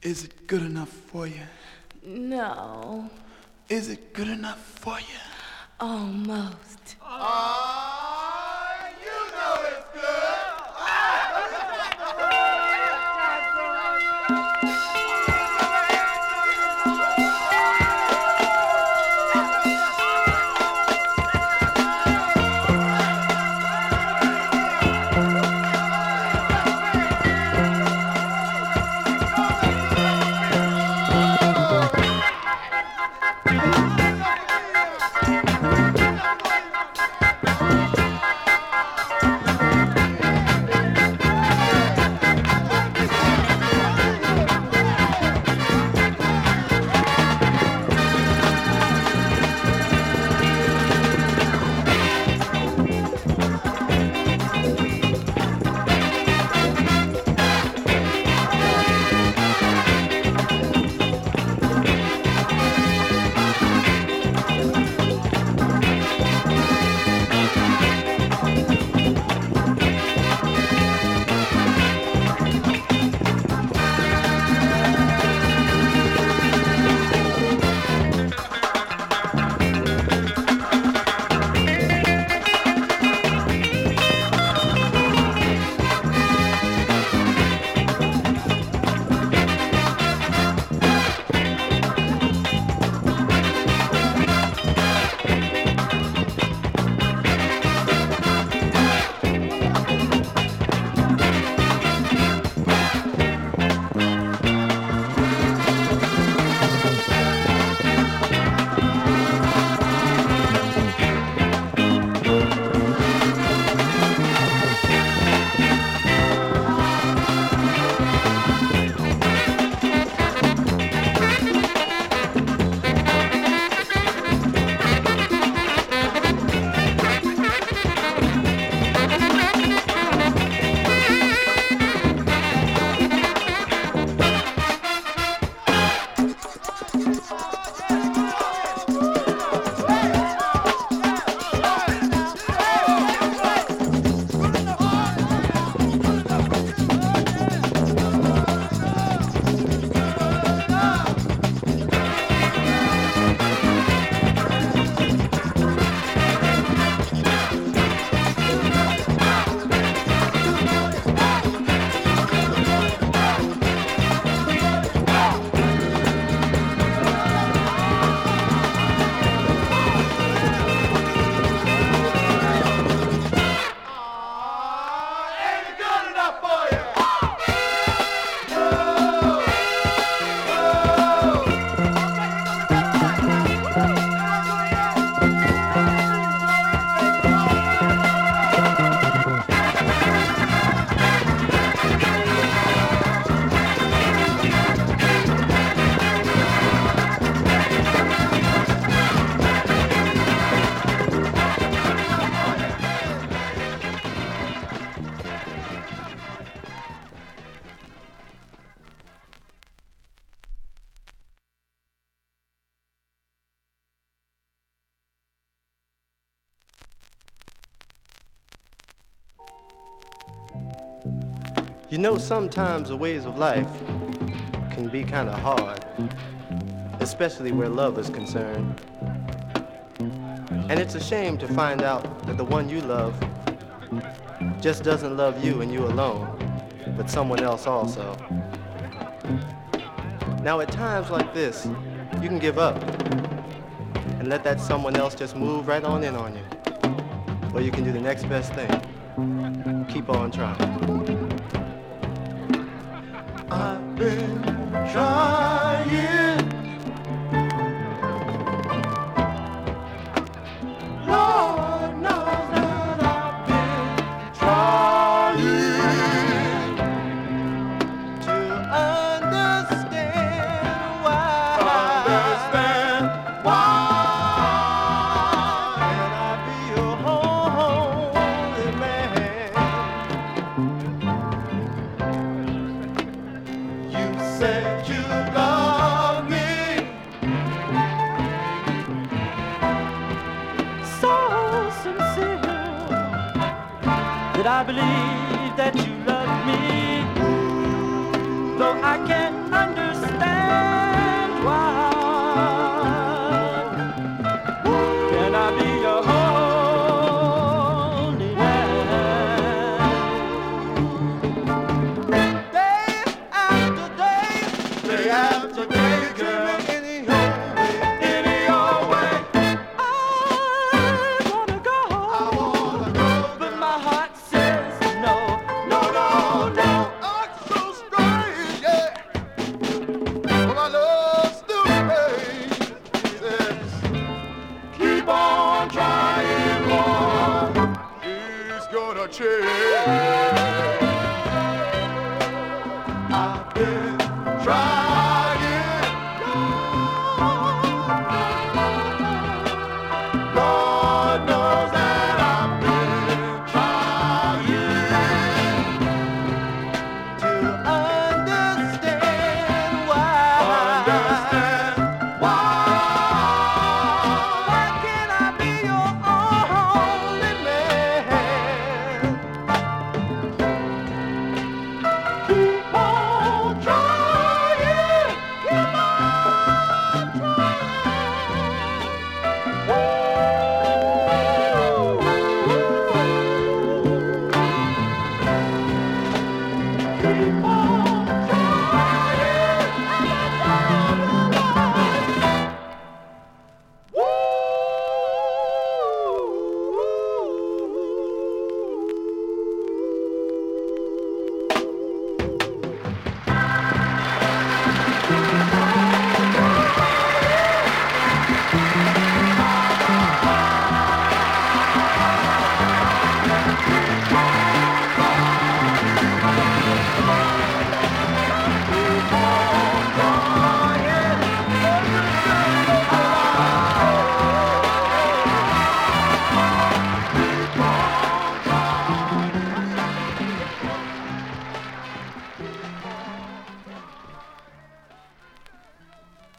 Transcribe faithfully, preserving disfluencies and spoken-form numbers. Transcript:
Is it good enough for you? No. Is it good enough for you? Almost. Ah, you know it's good. You know, sometimes the ways of life can be kind of hard, especially where love is concerned. And it's a shame to find out that the one you love just doesn't love you and you alone, but someone else also. Now, at times like this, you can give up and let that someone else just move right on in on you. Or you can do the next best thing. Keep on trying. I've been trying, Lord knows that I've been trying to understand why, understand why can I be your holy man? you said you love me. So sincere that I believe that you love me, though I can't understand Before